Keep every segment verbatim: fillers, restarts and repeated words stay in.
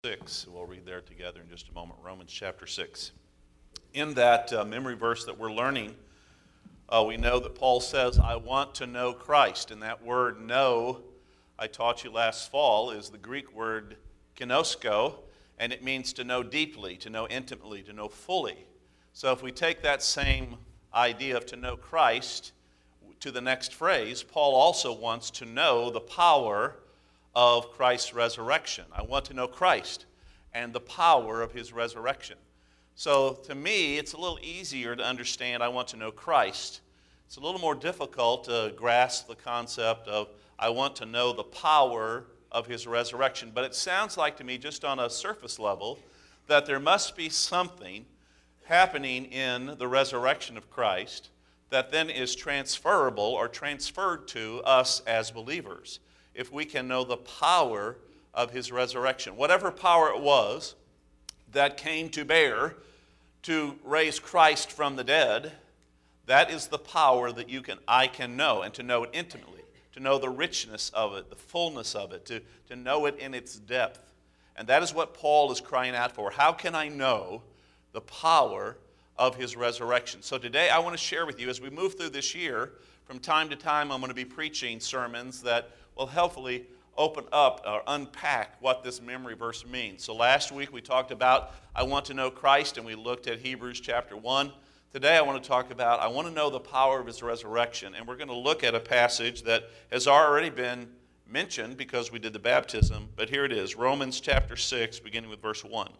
six. We'll read there together in just a moment. Romans chapter six. In that uh, memory verse that we're learning, uh, we know that Paul says, I want to know Christ. And that word know, I taught you last fall, is the Greek word ginosko, and it means to know deeply, to know intimately, to know fully. So if we take that same idea of to know Christ to the next phrase, Paul also wants to know the power of Christ's resurrection. I want to know Christ and the power of his resurrection. So to me, it's a little easier to understand I want to know Christ. It's a little more difficult to grasp the concept of I want to know the power of his resurrection. But it sounds like to me, just on a surface level, that there must be something happening in the resurrection of Christ that then is transferable or transferred to us as believers, if we can know the power of his resurrection. Whatever power it was that came to bear to raise Christ from the dead, that is the power that you can, I can know, and to know it intimately, to know the richness of it, the fullness of it, to, to know it in its depth. And that is what Paul is crying out for. How can I know the power of his resurrection? So today I want to share with you, as we move through this year, from time to time I'm going to be preaching sermons that will helpfully open up or unpack what this memory verse means. So last week we talked about I want to know Christ, and we looked at Hebrews chapter one. Today I want to talk about I want to know the power of his resurrection, and we're going to look at a passage that has already been mentioned because we did the baptism, but here it is, Romans chapter six, beginning with verse one.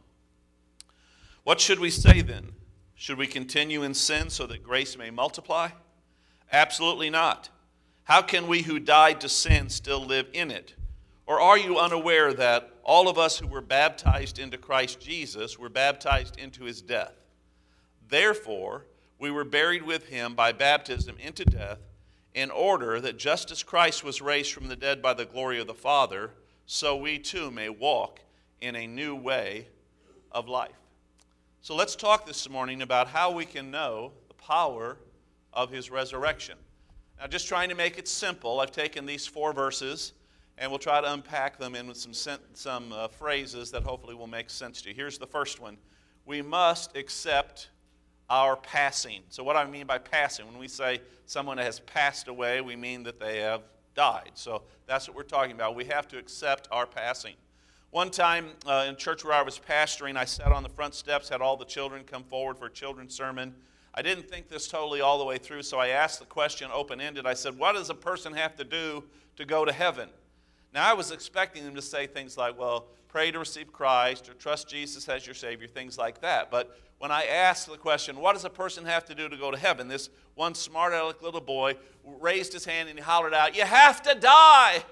What should we say then? Should we continue in sin so that grace may multiply? Absolutely not. How can we who died to sin still live in it? Or are you unaware that all of us who were baptized into Christ Jesus were baptized into his death? Therefore, we were buried with him by baptism into death, in order that just as Christ was raised from the dead by the glory of the Father, so we too may walk in a new way of life. So let's talk this morning about how we can know the power of his resurrection. Now, just trying to make it simple, I've taken these four verses, and we'll try to unpack them in with some some uh, phrases that hopefully will make sense to you. Here's the first one. We must accept our passing. So what do I mean by passing? When we say someone has passed away, we mean that they have died. So that's what we're talking about. We have to accept our passing. One time uh, in church where I was pastoring, I sat on the front steps, had all the children come forward for a children's sermon. I didn't think this totally all the way through, so I asked the question open-ended. I said, what does a person have to do to go to heaven? Now, I was expecting them to say things like, well, pray to receive Christ, or trust Jesus as your Savior, things like that. But when I asked the question, what does a person have to do to go to heaven? This one smart-aleck little boy raised his hand and he hollered out, you have to die!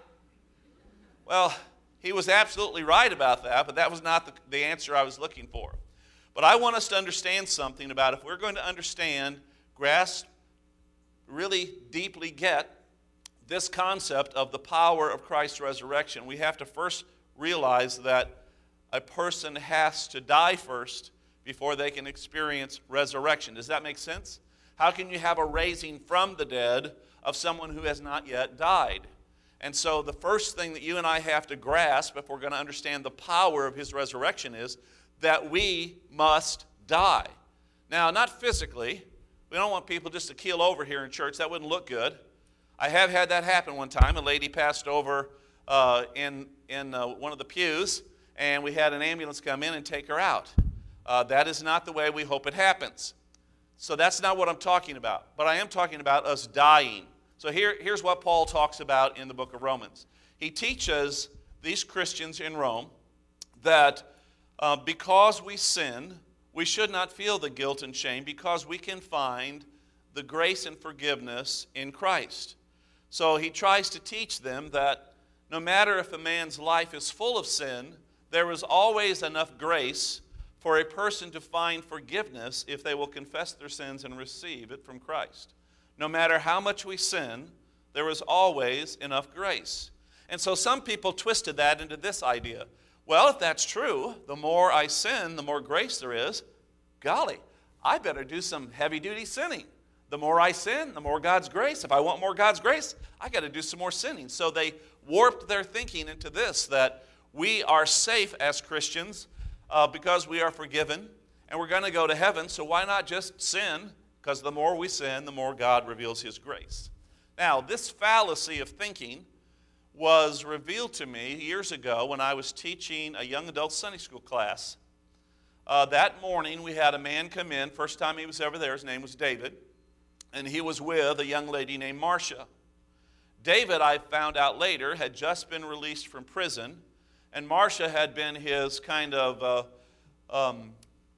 Well, he was absolutely right about that, but that was not the, the answer I was looking for. But I want us to understand something about if we're going to understand, grasp, really deeply get this concept of the power of Christ's resurrection, we have to first realize that a person has to die first before they can experience resurrection. Does that make sense? How can you have a raising from the dead of someone who has not yet died? And so the first thing that you and I have to grasp if we're going to understand the power of his resurrection is that we must die. Now, not physically. We don't want people just to keel over here in church. That wouldn't look good. I have had that happen one time. A lady passed over uh, in, in uh, one of the pews, and we had an ambulance come in and take her out. Uh, that is not the way we hope it happens. So that's not what I'm talking about. But I am talking about us dying. So here, here's what Paul talks about in the book of Romans. He teaches these Christians in Rome that Uh, because we sin, we should not feel the guilt and shame because we can find the grace and forgiveness in Christ. So he tries to teach them that no matter if a man's life is full of sin, there is always enough grace for a person to find forgiveness if they will confess their sins and receive it from Christ. No matter how much we sin, there is always enough grace. And so some people twisted that into this idea. Well, if that's true, the more I sin, the more grace there is. Golly, I better do some heavy-duty sinning. The more I sin, the more God's grace. If I want more God's grace, I got to do some more sinning. So they warped their thinking into this, that we are safe as Christians uh, because we are forgiven and we're going to go to heaven, so why not just sin? Because the more we sin, the more God reveals his grace. Now, this fallacy of thinking was revealed to me years ago when I was teaching a young adult Sunday school class. Uh, that morning, we had a man come in. First time he was ever there, his name was David, and he was with a young lady named Marcia. David, I found out later, had just been released from prison, and Marcia had been his kind of uh, um,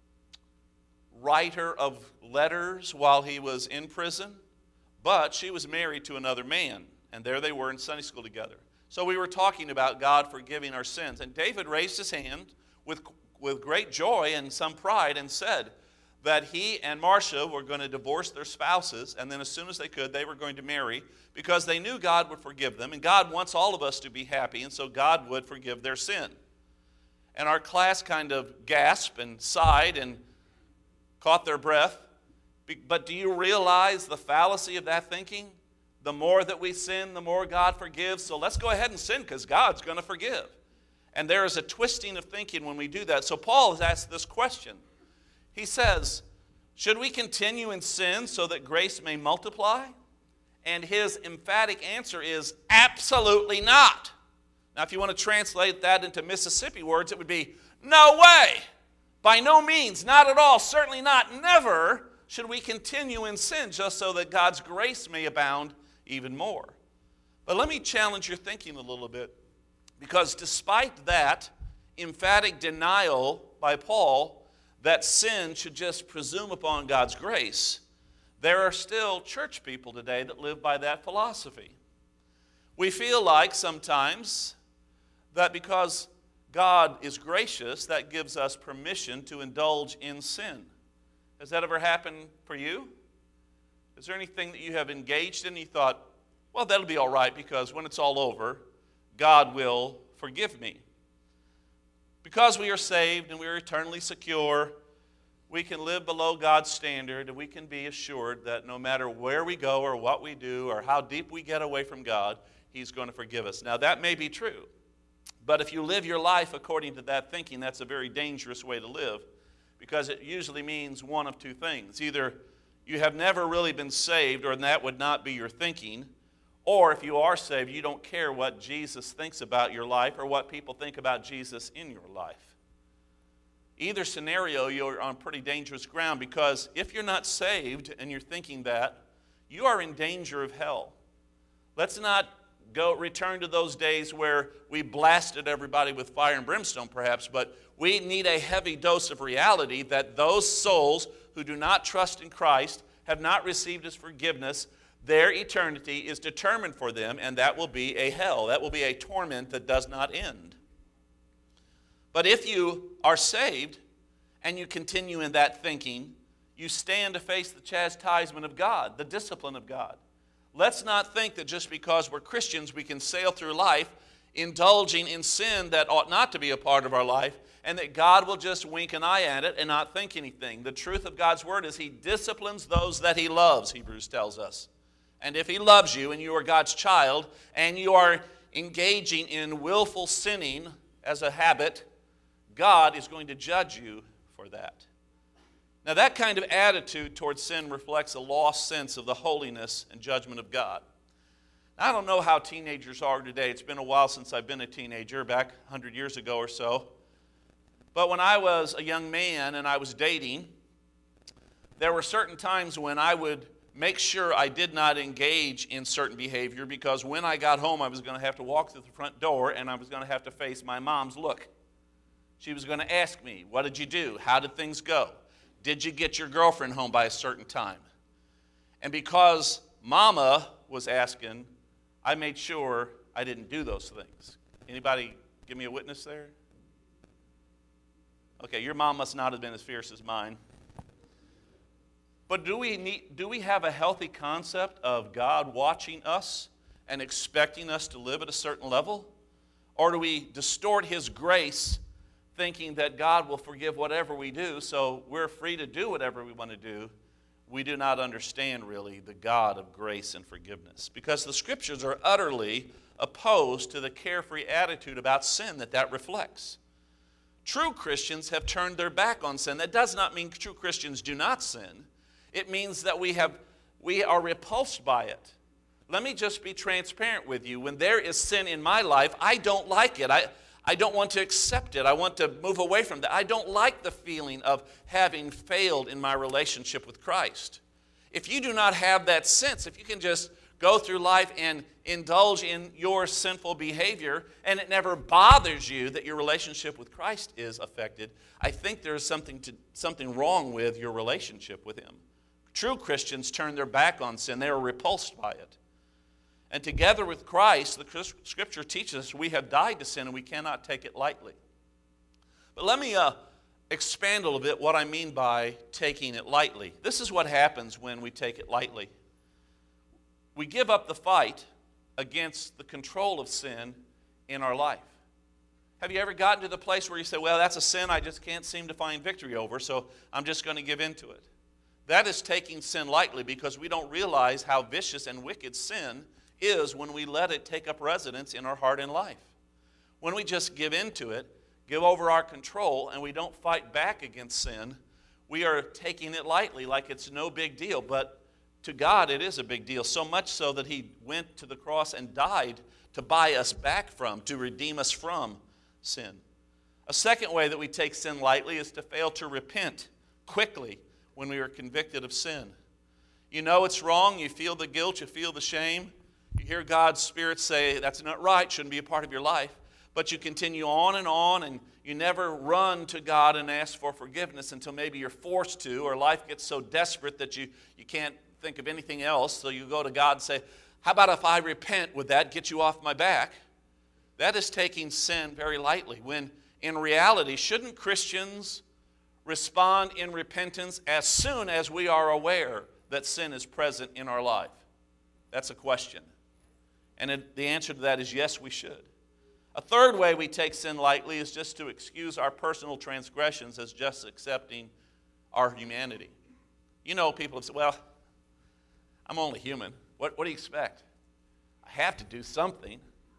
writer of letters while he was in prison, but she was married to another man, and there they were in Sunday school together. So we were talking about God forgiving our sins, and David raised his hand with with great joy and some pride and said that he and Marcia were going to divorce their spouses, and then as soon as they could, they were going to marry because they knew God would forgive them, and God wants all of us to be happy, and so God would forgive their sin. And our class kind of gasped and sighed and caught their breath. But do you realize the fallacy of that thinking? The more that we sin, the more God forgives, so let's go ahead and sin because God's going to forgive. And there is a twisting of thinking when we do that. So Paul has asked this question. He says, should we continue in sin so that grace may multiply? And his emphatic answer is absolutely not. Now, if you want to translate that into Mississippi words, it would be, no way. By no means, not at all, certainly not, never should we continue in sin just so that God's grace may abound even more. But let me challenge your thinking a little bit. Because despite that emphatic denial by Paul that sin should just presume upon God's grace, there are still church people today that live by that philosophy. We feel like sometimes that because God is gracious, that gives us permission to indulge in sin. Has that ever happened for you? Is there anything that you have engaged in and you thought, well, that'll be all right because when it's all over, God will forgive me. Because we are saved and we are eternally secure, we can live below God's standard and we can be assured that no matter where we go or what we do or how deep we get away from God, he's going to forgive us. Now that may be true, but if you live your life according to that thinking, that's a very dangerous way to live because it usually means one of two things. Either you have never really been saved or that would not be your thinking, or if you are saved, you don't care what Jesus thinks about your life or what people think about Jesus in your life. Either scenario, you're on pretty dangerous ground because if you're not saved and you're thinking that, you are in danger of hell. Let's not go return to those days where we blasted everybody with fire and brimstone perhaps, but we need a heavy dose of reality that those souls who do not trust in Christ, have not received his forgiveness, their eternity is determined for them, and that will be a hell. That will be a torment that does not end. But if you are saved and you continue in that thinking, you stand to face the chastisement of God, the discipline of God. Let's not think that just because we're Christians we can sail through life indulging in sin that ought not to be a part of our life, and that God will just wink an eye at it and not think anything. The truth of God's word is he disciplines those that he loves, Hebrews tells us. And if he loves you and you are God's child and you are engaging in willful sinning as a habit, God is going to judge you for that. Now that kind of attitude towards sin reflects a lost sense of the holiness and judgment of God. Now, I don't know how teenagers are today. It's been a while since I've been a teenager, back one hundred years ago or so. But when I was a young man and I was dating, there were certain times when I would make sure I did not engage in certain behavior because when I got home I was going to have to walk through the front door and I was going to have to face my mom's look. She was going to ask me, what did you do? How did things go? Did you get your girlfriend home by a certain time? And because Mama was asking, I made sure I didn't do those things. Anybody give me a witness there? Okay, your mom must not have been as fierce as mine. But do we need, do we have a healthy concept of God watching us and expecting us to live at a certain level? Or do we distort his grace thinking that God will forgive whatever we do, so we're free to do whatever we want to do we do not understand really the God of grace and forgiveness, because the Scriptures are utterly opposed to the carefree attitude about sin that that reflects. True Christians have turned their back on sin. That does not mean true Christians do not sin. It means that we have we are repulsed by it. Let me just be transparent with you. When there is sin in my life, I don't like it. I, I don't want to accept it. I want to move away from that. I don't like the feeling of having failed in my relationship with Christ. If you do not have that sense, if you can just go through life and indulge in your sinful behavior and it never bothers you that your relationship with Christ is affected, I think there's something to, something wrong with your relationship with Him. True Christians turn their back on sin. They are repulsed by it. And together with Christ, the Scripture teaches us we have died to sin and we cannot take it lightly. But let me uh, expand a little bit what I mean by taking it lightly. This is what happens when we take it lightly. We give up the fight against the control of sin in our life. Have you ever gotten to the place where you say, well, that's a sin I just can't seem to find victory over, so I'm just going to give in to it? That is taking sin lightly, because we don't realize how vicious and wicked sin is when we let it take up residence in our heart and life. When we just give in to it, give over our control, and we don't fight back against sin, we are taking it lightly like it's no big deal. But to God, it is a big deal, so much so that He went to the cross and died to buy us back from, to redeem us from sin. A second way that we take sin lightly is to fail to repent quickly when we are convicted of sin. You know it's wrong, you feel the guilt, you feel the shame. You hear God's Spirit say, that's not right, shouldn't be a part of your life. But you continue on and on, and you never run to God and ask for forgiveness until maybe you're forced to, or life gets so desperate that you, you can't think of anything else. So you go to God and say, how about if I repent? Would that get you off my back? That is taking sin very lightly, when in reality, shouldn't Christians respond in repentance as soon as we are aware that sin is present in our life? That's a question. And it, the answer to that is yes, we should. A third way we take sin lightly is just to excuse our personal transgressions as just accepting our humanity. You know, people have said, well, I'm only human. What, what do you expect? I have to do something.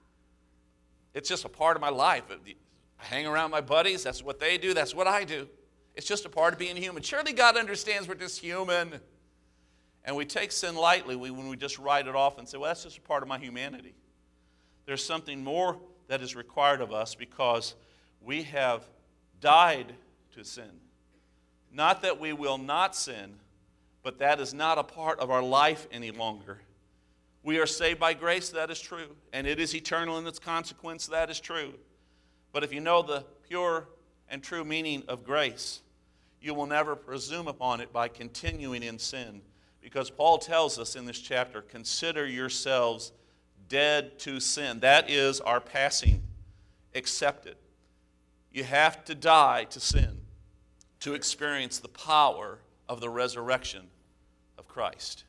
It's just a part of my life. I hang around my buddies. That's what they do. That's what I do. It's just a part of being human. Surely God understands we're just human. And we take sin lightly when we just write it off and say, well, that's just a part of my humanity. There's something more that is required of us, because we have died to sin. Not that we will not sin, but that is not a part of our life any longer. We are saved by grace, that is true. And it is eternal in its consequence, that is true. But if you know the pure and true meaning of grace, you will never presume upon it by continuing in sin. Because Paul tells us in this chapter, consider yourselves dead to sin. That is our passing. Accept it. You have to die to sin to experience the power of the resurrection of Christ.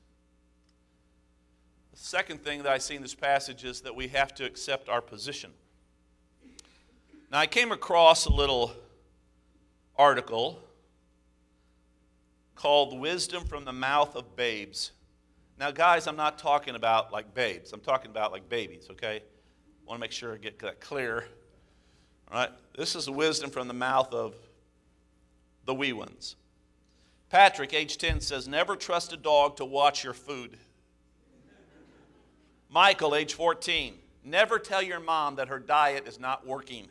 The second thing that I see in this passage is that we have to accept our position. Now, I came across a little article called Wisdom from the Mouth of Babes. Now, guys, I'm not talking about like babes. I'm talking about like babies, okay? I want to make sure I get that clear. All right? This is wisdom from the mouth of the wee ones. Patrick, age ten, says, never trust a dog to watch your food. Michael, age fourteen, never tell your mom that her diet is not working.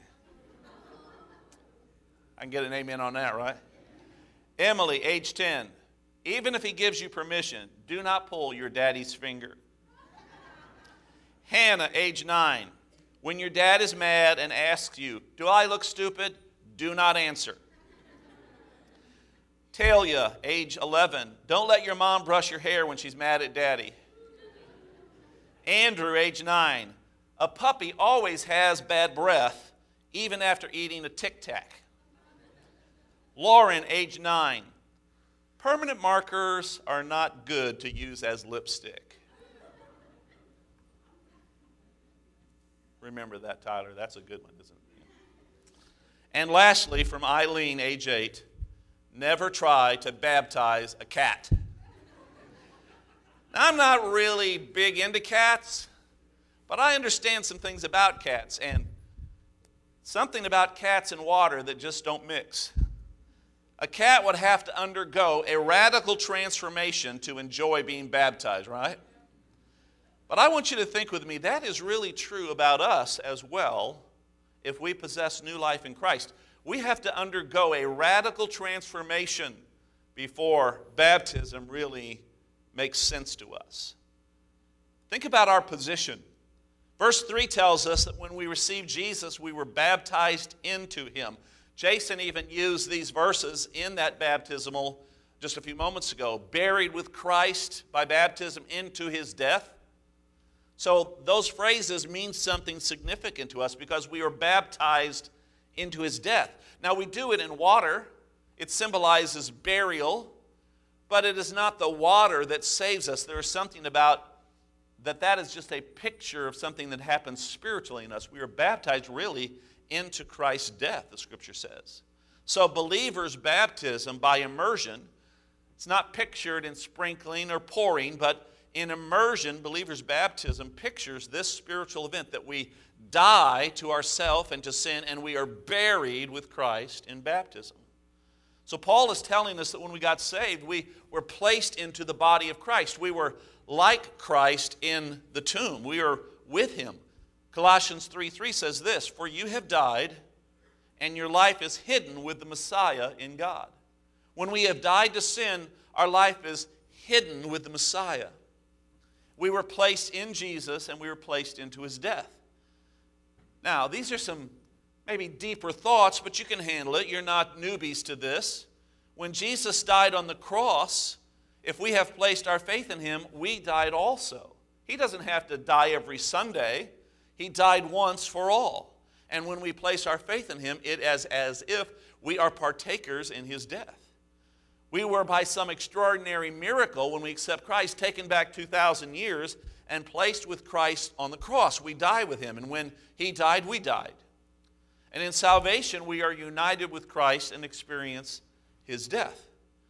I can get an amen on that, right? Emily, age ten, even if he gives you permission, do not pull your daddy's finger. Hannah, age nine, when your dad is mad and asks you, do I look stupid? Do not answer. Talia, age eleven, don't let your mom brush your hair when she's mad at daddy. Andrew, age nine, a puppy always has bad breath, even after eating a Tic Tac. Lauren, age nine, permanent markers are not good to use as lipstick. Remember that, Tyler. That's a good one, isn't it? And lastly, from Eileen, age eight, never try to baptize a cat. Now, I'm not really big into cats, but I understand some things about cats, and something about cats and water that just don't mix. A cat would have to undergo a radical transformation to enjoy being baptized, right? But I want you to think with me, that is really true about us as well if we possess new life in Christ. We have to undergo a radical transformation before baptism really makes sense to us. Think about our position. Verse three tells us that when we received Jesus, we were baptized into him. Jason even used these verses in that baptismal just a few moments ago. Buried with Christ by baptism into his death. So those phrases mean something significant to us because we are baptized into his death. Now we do it in water. It symbolizes burial, but it is not the water that saves us. There is something about that that is just a picture of something that happens spiritually in us. We are baptized really into Christ's death, the scripture says. So believers' baptism by immersion, it's not pictured in sprinkling or pouring, but in immersion, believers' baptism pictures this spiritual event that we die to ourself and to sin, and we are buried with Christ in baptism. So Paul is telling us that when we got saved, we were placed into the body of Christ. We were like Christ in the tomb. We are with him. Colossians three three says this, "For you have died, and your life is hidden with the Messiah in God." When we have died to sin, our life is hidden with the Messiah. We were placed in Jesus, and we were placed into his death. Now, these are some maybe deeper thoughts, but you can handle it. You're not newbies to this. When Jesus died on the cross, if we have placed our faith in him, we died also. He doesn't have to die every Sunday. He died once for all. And when we place our faith in him, it is as if we are partakers in his death. We were, by some extraordinary miracle, when we accept Christ, taken back two thousand years and placed with Christ on the cross. We die with him, and when he died, we died. And in salvation, we are united with Christ and experience his death.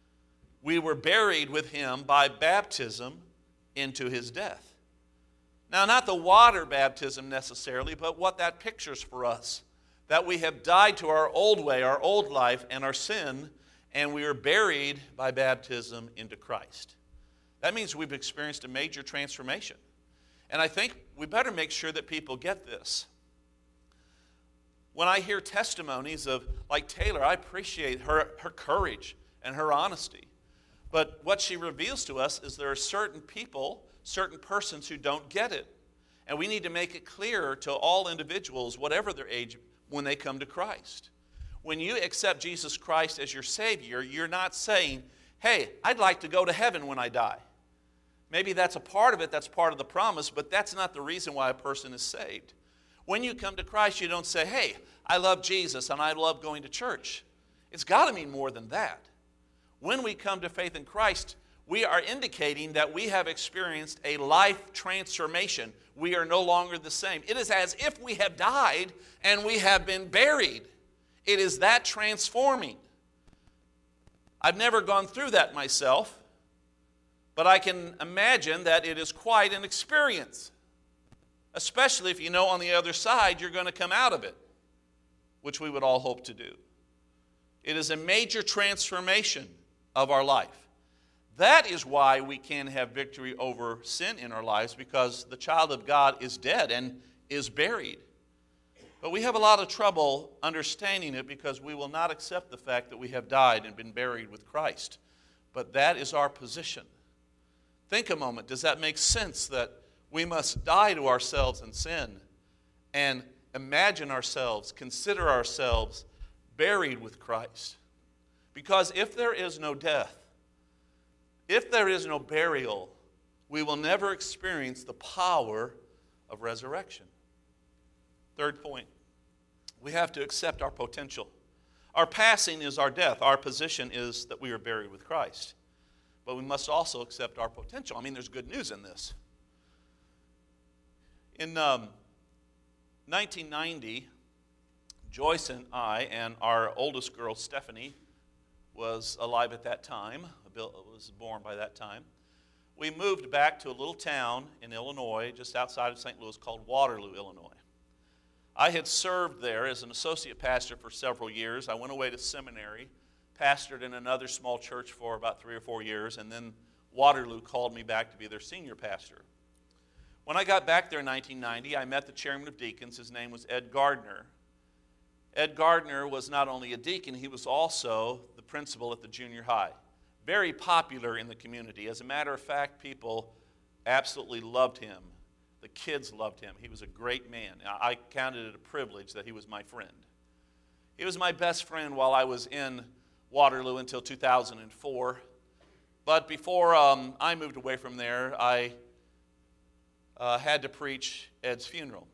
We were buried with him by baptism into his death. Now, not the water baptism necessarily, but what that pictures for us. That we have died to our old way, our old life, and our sin, and we are buried by baptism into Christ. That means we've experienced a major transformation. And I think we better make sure that people get this. When I hear testimonies of, like Taylor, I appreciate her, her courage and her honesty. But what she reveals to us is there are certain people, certain persons who don't get it. And we need to make it clear to all individuals, whatever their age, when they come to Christ. When you accept Jesus Christ as your Savior, you're not saying, hey, I'd like to go to heaven when I die. Maybe that's a part of it, that's part of the promise, but that's not the reason why a person is saved. When you come to Christ, you don't say, hey, I love Jesus and I love going to church. It's got to mean more than that. When we come to faith in Christ, we are indicating that we have experienced a life transformation. We are no longer the same. It is as if we have died and we have been buried. It is that transforming. I've never gone through that myself, but I can imagine that it is quite an experience, especially if you know on the other side you're going to come out of it, which we would all hope to do. It is a major transformation of our life. That is why we can have victory over sin in our lives, because the child of God is dead and is buried. But we have a lot of trouble understanding it because we will not accept the fact that we have died and been buried with Christ. But that is our position. Think a moment. Does that make sense that we must die to ourselves in sin and imagine ourselves, consider ourselves buried with Christ? Because if there is no death, if there is no burial, we will never experience the power of resurrection. Third point, we have to accept our potential. Our passing is our death. Our position is that we are buried with Christ. But we must also accept our potential. I mean, there's good news in this. In um, nineteen ninety, Joyce and I and our oldest girl, Stephanie, was alive at that time, was born by that time. we moved back to a little town in Illinois, just outside of Saint Louis, called Waterloo, Illinois. I had served there as an associate pastor for several years. I went away to seminary, pastored in another small church for about three or four years, and then Waterloo called me back to be their senior pastor. When I got back there in nineteen ninety, I met the chairman of deacons. His name was Ed Gardner. Ed Gardner was not only a deacon, he was also the principal at the junior high. Very popular in the community. As a matter of fact, people absolutely loved him. The kids loved him. He was a great man. I counted it a privilege that he was my friend. He was my best friend while I was in Waterloo until two thousand four. But before um, I moved away from there, I uh, had to preach Ed's funeral.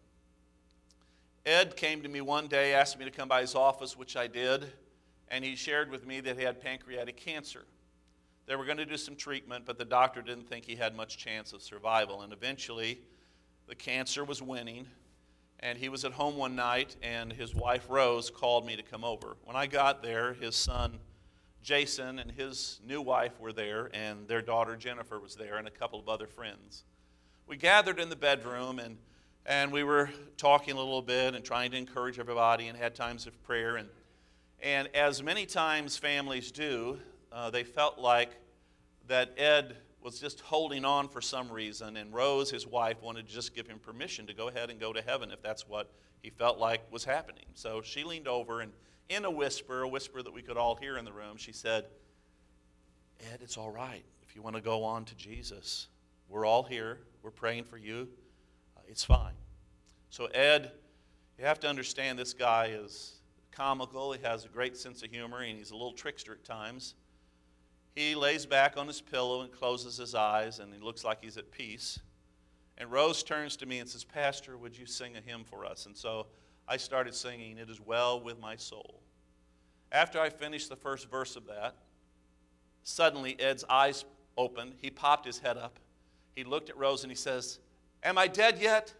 Ed came to me one day, asked me to come by his office, which I did, and he shared with me that he had pancreatic cancer. They were going to do some treatment, but the doctor didn't think he had much chance of survival, and eventually the cancer was winning, and he was at home one night, and his wife, Rose, called me to come over. When I got there, his son, Jason, and his new wife were there, and their daughter, Jennifer, was there, and a couple of other friends. We gathered in the bedroom, and, and we were talking a little bit and trying to encourage everybody and had times of prayer. And, and as many times families do, uh, they felt like that Ed was just holding on for some reason, and Rose, his wife, wanted to just give him permission to go ahead and go to heaven if that's what he felt like was happening. So she leaned over, and in a whisper, a whisper that we could all hear in the room, she said, "Ed, it's all right if you want to go on to Jesus. We're all here. We're praying for you. Uh, it's fine." So Ed, you have to understand this guy is comical. He has a great sense of humor, and he's a little trickster at times. He lays back on his pillow and closes his eyes, and he looks like he's at peace. And Rose turns to me and says, "Pastor, would you sing a hymn for us?" And so I started singing, "It is Well With My Soul." After I finished the first verse of that, suddenly Ed's eyes opened. He popped his head up. He looked at Rose and he says, "Am I dead yet?"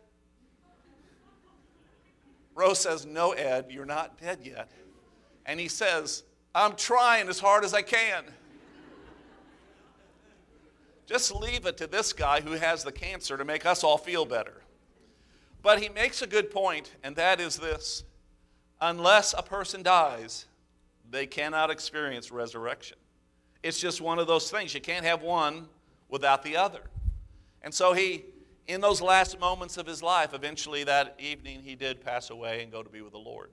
Rose says, "No, Ed, you're not dead yet." And he says, "I'm trying as hard as I can." Just leave it to this guy who has the cancer to make us all feel better. But he makes a good point, and that is this: unless a person dies, they cannot experience resurrection. It's just one of those things. You can't have one without the other. And so he, in those last moments of his life, eventually that evening he did pass away and go to be with the Lord.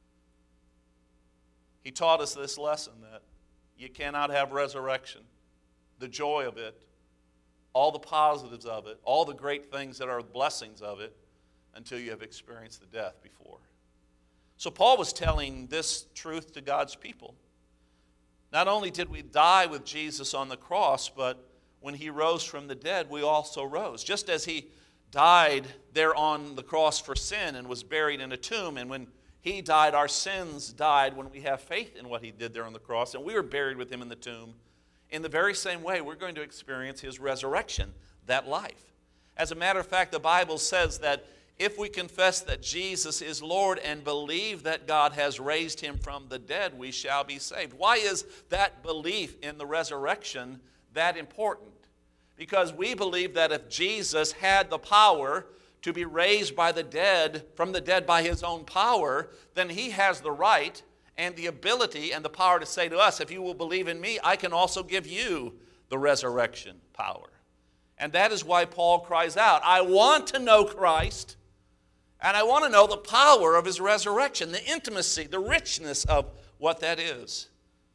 He taught us this lesson, that you cannot have resurrection, the joy of it, all the positives of it, all the great things that are blessings of it, until you have experienced the death before. So Paul was telling this truth to God's people. Not only did we die with Jesus on the cross, but when he rose from the dead, we also rose. Just as he died there on the cross for sin and was buried in a tomb, and when he died, our sins died when we have faith in what he did there on the cross, and we were buried with him in the tomb. In the very same way, we're going to experience his resurrection, that life. As a matter of fact, the Bible says that if we confess that Jesus is Lord and believe that God has raised him from the dead, we shall be saved. Why is that belief in the resurrection that important? Because we believe that if Jesus had the power to be raised by the dead, from the dead by his own power, then he has the right and the ability and the power to say to us, if you will believe in me, I can also give you the resurrection power. And that is why Paul cries out, I want to know Christ, and I want to know the power of his resurrection, the intimacy, the richness of what that is.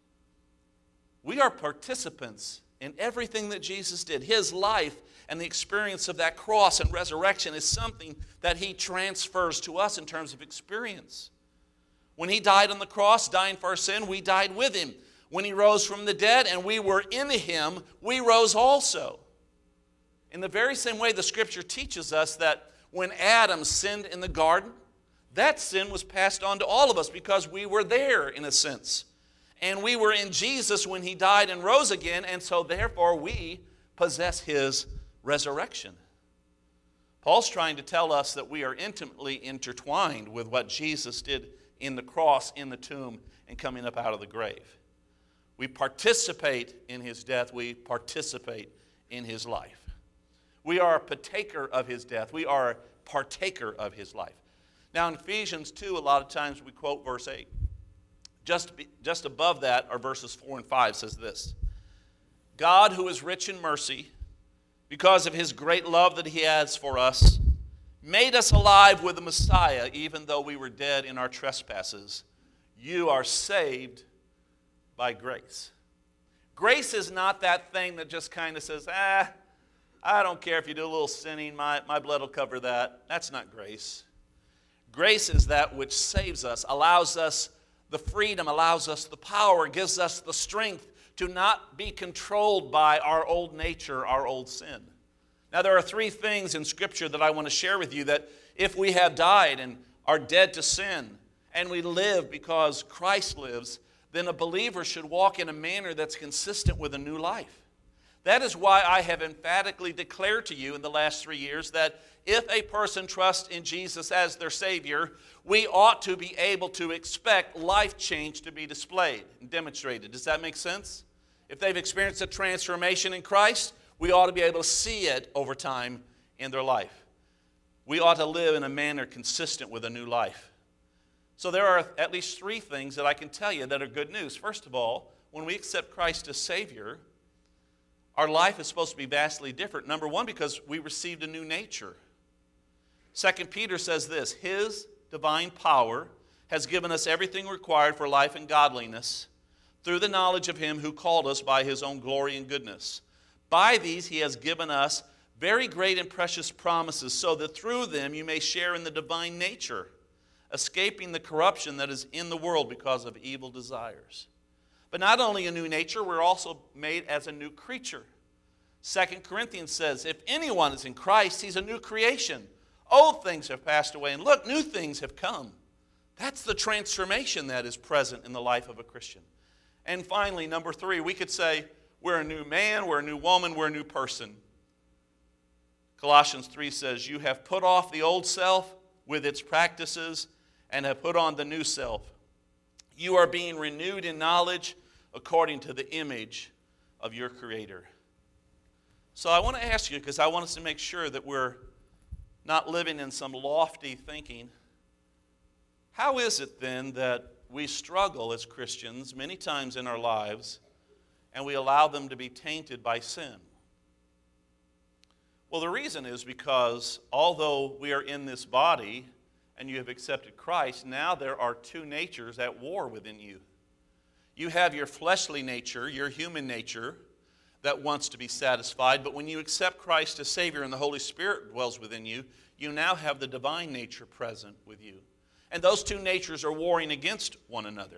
We are participants in everything that Jesus did. His life and the experience of that cross and resurrection is something that he transfers to us in terms of experience. When he died on the cross, dying for our sin, we died with him. When he rose from the dead and we were in him, we rose also. In the very same way, the Scripture teaches us that when Adam sinned in the garden, that sin was passed on to all of us because we were there in a sense. And we were in Jesus when he died and rose again, and so therefore we possess his resurrection. Paul's trying to tell us that we are intimately intertwined with what Jesus did in the cross, in the tomb, and coming up out of the grave. We participate in his death. We participate in his life. We are a partaker of his death. We are a partaker of his life. Now in Ephesians two, a lot of times we quote verse eight. Just, be, just above that are verses four and five, says this. God, who is rich in mercy, because of his great love that he has for us, made us alive with the Messiah, even though we were dead in our trespasses. You are saved by grace. Grace is not that thing that just kind of says, ah, I don't care if you do a little sinning, my, my blood will cover that. That's not grace. Grace is that which saves us, allows us the freedom, allows us the power, gives us the strength to not be controlled by our old nature, our old sin. Now, there are three things in Scripture that I want to share with you that if we have died and are dead to sin and we live because Christ lives, then a believer should walk in a manner that's consistent with a new life. That is why I have emphatically declared to you in the last three years that if a person trusts in Jesus as their Savior, we ought to be able to expect life change to be displayed and demonstrated. Does that make sense? If they've experienced a transformation in Christ, we ought to be able to see it over time in their life. We ought to live in a manner consistent with a new life. So there are at least three things that I can tell you that are good news. First of all, when we accept Christ as Savior, our life is supposed to be vastly different. Number one, because we received a new nature. Second Peter says this, his divine power has given us everything required for life and godliness through the knowledge of him who called us by his own glory and goodness. By these he has given us very great and precious promises, so that through them you may share in the divine nature, escaping the corruption that is in the world because of evil desires. But not only a new nature, we're also made as a new creature. Second Corinthians says, if anyone is in Christ, he's a new creation. Old things have passed away, and look, new things have come. That's the transformation that is present in the life of a Christian. And finally, number three, we could say we're a new man, we're a new woman, we're a new person. Colossians three says, you have put off the old self with its practices and have put on the new self. You are being renewed in knowledge according to the image of your Creator. So I want to ask you, because I want us to make sure that we're not living in some lofty thinking, how is it then that we struggle as Christians many times in our lives and we allow them to be tainted by sin? Well, the reason is because although we are in this body and you have accepted Christ, now there are two natures at war within you. You have your fleshly nature, your human nature, that wants to be satisfied. But when you accept Christ as Savior and the Holy Spirit dwells within you, you now have the divine nature present with you. And those two natures are warring against one another.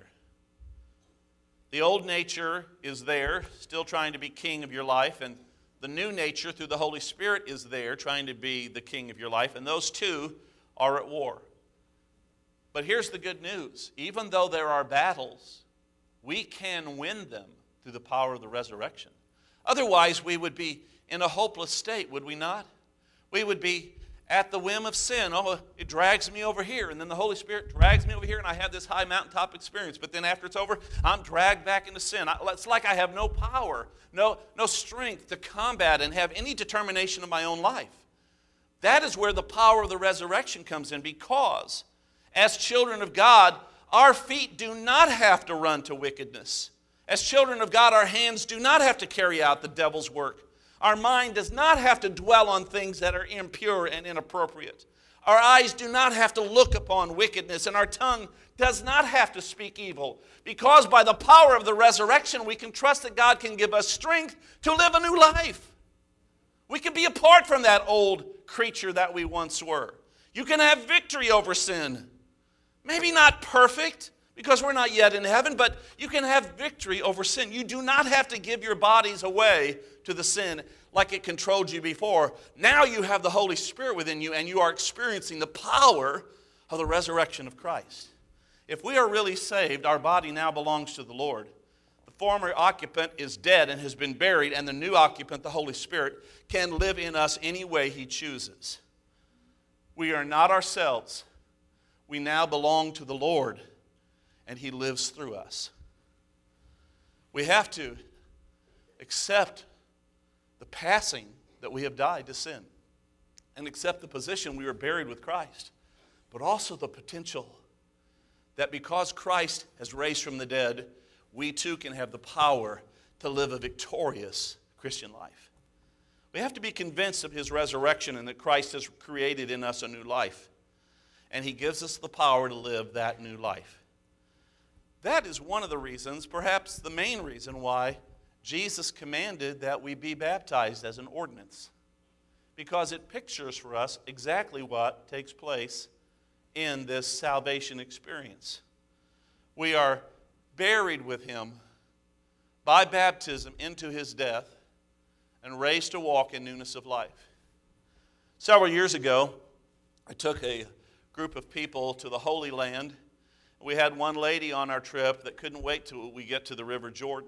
The old nature is there, still trying to be king of your life, and the new nature through the Holy Spirit is there, trying to be the king of your life, and those two are at war. But here's the good news. Even though there are battles, we can win them through the power of the resurrection. Otherwise, we would be in a hopeless state, would we not? We would be at the whim of sin. Oh, it drags me over here, and then the Holy Spirit drags me over here, and I have this high mountaintop experience. But then after it's over, I'm dragged back into sin. It's like I have no power, no, no strength to combat and have any determination of my own life. That is where the power of the resurrection comes in, because as children of God, our feet do not have to run to wickedness. As children of God, our hands do not have to carry out the devil's work. Our mind does not have to dwell on things that are impure and inappropriate. Our eyes do not have to look upon wickedness, and our tongue does not have to speak evil. Because by the power of the resurrection, we can trust that God can give us strength to live a new life. We can be apart from that old creature that we once were. You can have victory over sin. Maybe not perfect, because we're not yet in heaven, but you can have victory over sin. You do not have to give your bodies away to the sin like it controlled you before. Now you have the Holy Spirit within you, and you are experiencing the power of the resurrection of Christ. If we are really saved, our body now belongs to the Lord. The former occupant is dead and has been buried, and the new occupant, the Holy Spirit, can live in us any way he chooses. We are not ourselves. We now belong to the Lord, and he lives through us. We have to accept the the passing that we have died to sin and accept the position we were buried with Christ, but also the potential that because Christ has raised from the dead, we too can have the power to live a victorious Christian life. We have to be convinced of his resurrection and that Christ has created in us a new life. And he gives us the power to live that new life. That is one of the reasons, perhaps the main reason, why Jesus commanded that we be baptized as an ordinance. Because it pictures for us exactly what takes place in this salvation experience. We are buried with him by baptism into his death and raised to walk in newness of life. Several years ago, I took a group of people to the Holy Land. We had one lady on our trip that couldn't wait till we get to the River Jordan.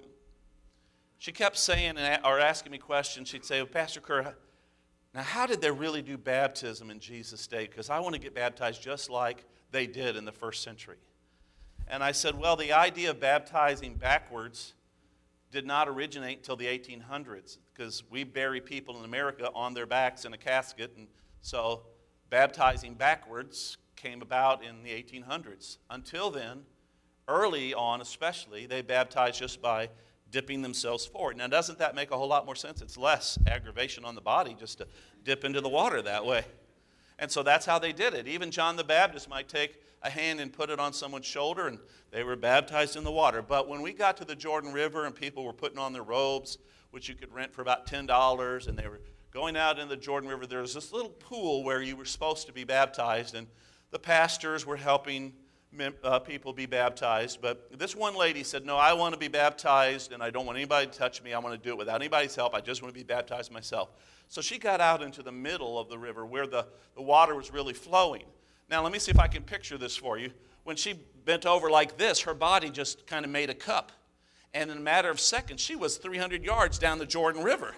She kept saying or asking me questions. She'd say, oh, Pastor Kerr, now how did they really do baptism in Jesus' day? Because I want to get baptized just like they did in the first century. And I said, well, the idea of baptizing backwards did not originate until the eighteen hundreds, because we bury people in America on their backs in a casket, and so baptizing backwards came about in the eighteen hundreds. Until then, early on especially, they baptized just by dipping themselves forward. Now, doesn't that make a whole lot more sense? It's less aggravation on the body just to dip into the water that way. And so that's how they did it. Even John the Baptist might take a hand and put it on someone's shoulder, and they were baptized in the water. But when we got to the Jordan River and people were putting on their robes, which you could rent for about ten dollars, and they were going out in the Jordan River, there was this little pool where you were supposed to be baptized, and the pastors were helping uh, people be baptized. But this one lady said, no, I want to be baptized, and I don't want anybody to touch me. I want to do it without anybody's help. I just want to be baptized myself. So she got out into the middle of the river where the, the water was really flowing. Now, let me see if I can picture this for you. When she bent over like this, her body just kind of made a cup. And in a matter of seconds, she was three hundred yards down the Jordan River.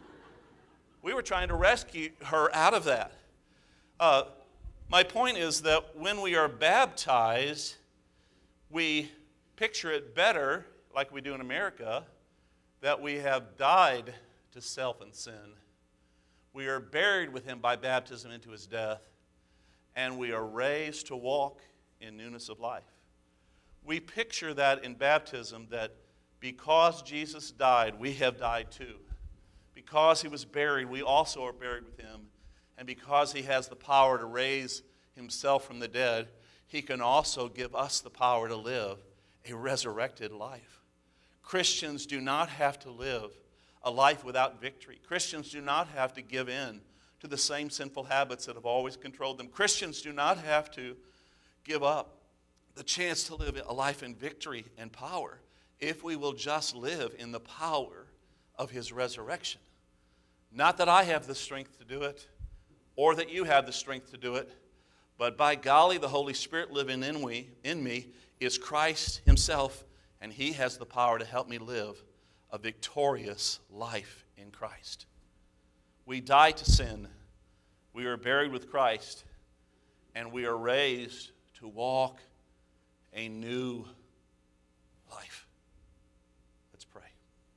We were trying to rescue her out of that. Uh, my point is that when we are baptized, we picture it better, like we do in America, that we have died to self and sin. We are buried with him by baptism into his death, and we are raised to walk in newness of life. We picture that in baptism, that because Jesus died, we have died too. Because he was buried, we also are buried with him. And because he has the power to raise himself from the dead, he can also give us the power to live a resurrected life. Christians do not have to live a life without victory. Christians do not have to give in to the same sinful habits that have always controlled them. Christians do not have to give up the chance to live a life in victory and power if we will just live in the power of his resurrection. Not that I have the strength to do it, or that you have the strength to do it, but by golly, the Holy Spirit living in me, in me is Christ himself, and he has the power to help me live a victorious life in Christ. We die to sin, we are buried with Christ, and we are raised to walk a new life. Let's pray.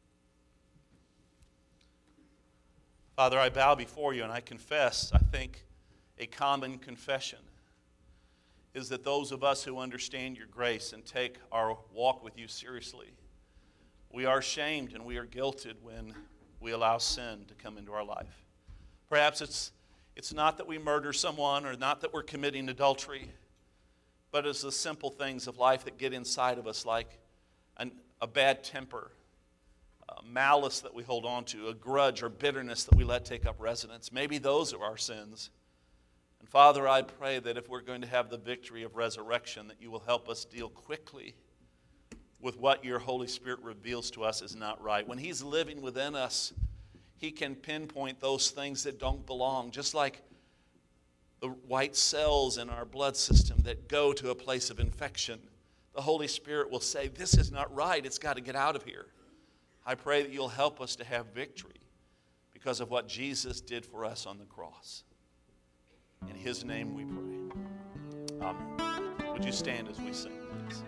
Father, I bow before you and I confess, I think a common confession is that those of us who understand your grace and take our walk with you seriously, we are shamed and we are guilted when we allow sin to come into our life. Perhaps it's, it's not that we murder someone or not that we're committing adultery, but it's the simple things of life that get inside of us, like an, a bad temper, a malice that we hold on to, a grudge or bitterness that we let take up residence. Maybe those are our sins. And Father, I pray that if we're going to have the victory of resurrection, that you will help us deal quickly with what your Holy Spirit reveals to us is not right. When he's living within us, he can pinpoint those things that don't belong, just like the white cells in our blood system that go to a place of infection. The Holy Spirit will say, this is not right, it's got to get out of here. I pray that you'll help us to have victory because of what Jesus did for us on the cross. In his name we pray. Amen. Would you stand as we sing, please?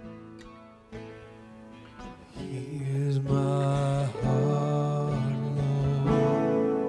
Here's my heart, Lord.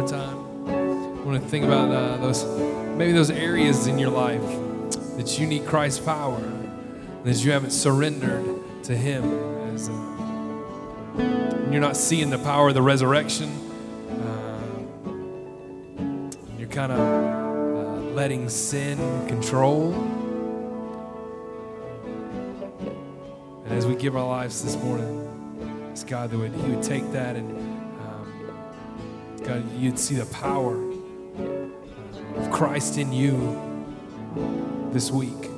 more time. I want to think about uh, those, maybe those areas in your life that you need Christ's power, and that you haven't surrendered to Him. As uh, and you're not seeing the power of the resurrection. Uh, you're kind of uh, letting sin control. And as we give our lives this morning, it's God that would He would take that and um, God, you'd see the power of Christ in you this week.